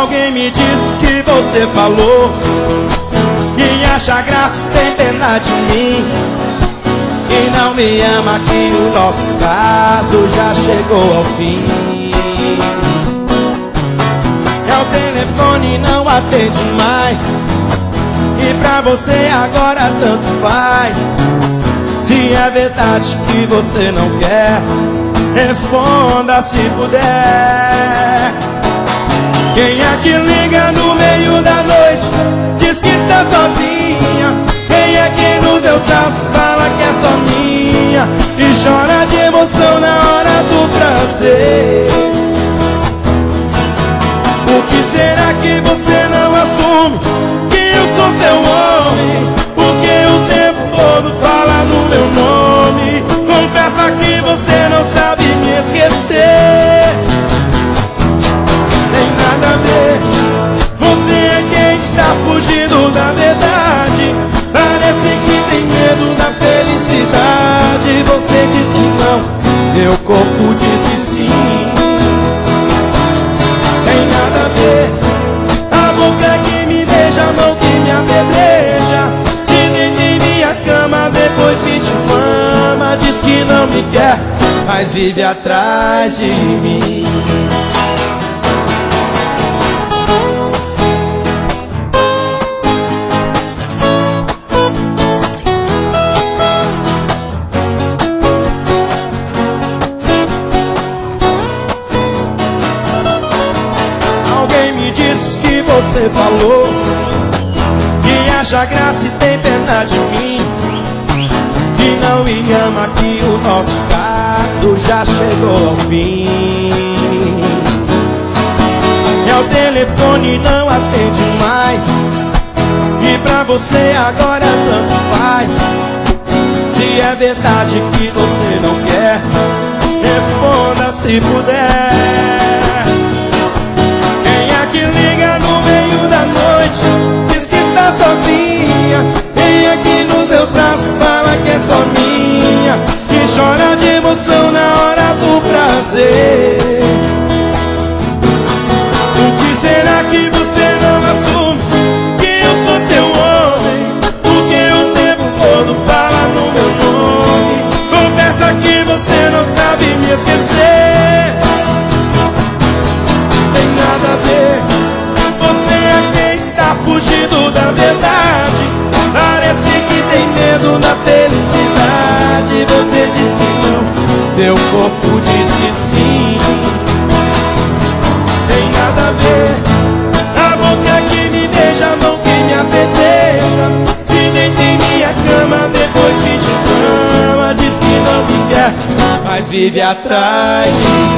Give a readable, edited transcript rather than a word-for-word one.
Alguém me disse que você falou que acha graça, tem pena de mim e não me ama, que o nosso caso já chegou ao fim. É o telefone, não atende mais, e pra você agora tanto faz. Se é verdade que você não quer, responda se puder. Quem é que liga no meio da noite, diz que está sozinha? Quem é que no teu braço fala que é só minha e chora de emoção na hora do prazer? Por que será que você não assume que eu sou seu homem? Porque o tempo todo fala no meu nome. Confessa que você não sabe me esquecer. Tem nada a ver, você é quem está fugindo da verdade. Parece que tem medo da felicidade. Você diz que não, meu corpo diz que sim. Tem nada a ver, a boca que me beija, a mão que me apedreja, se deita em minha cama, depois me difama. Diz que não me quer, mas vive atrás de mim. Você falou que acha graça e tem pena de mim, que não me ama, que o nosso caso já chegou ao fim. É o telefone, não atende mais, e pra você agora tanto faz. Se é verdade que você não quer, responda se puder. Quem é que liga no meio da noite, diz que está sozinha? Quem é que nos meus braços fala que é só minha e chora de emoção na hora do prazer? Por que será que você não assume que eu sou seu homem? Porque o tempo todo fala no meu nome. Confessa que você não sabe me esquecer. Tem nada a ver, você é quem está fugindo da verdade. Parece que tem medo da felicidade. Você diz que não, meu corpo diz que sim. Tem nada a ver, a boca que me beija, a mão que me apedreja, se deita em minha cama, depois me difama. Diz que não me quer, mas vive atrás de mim.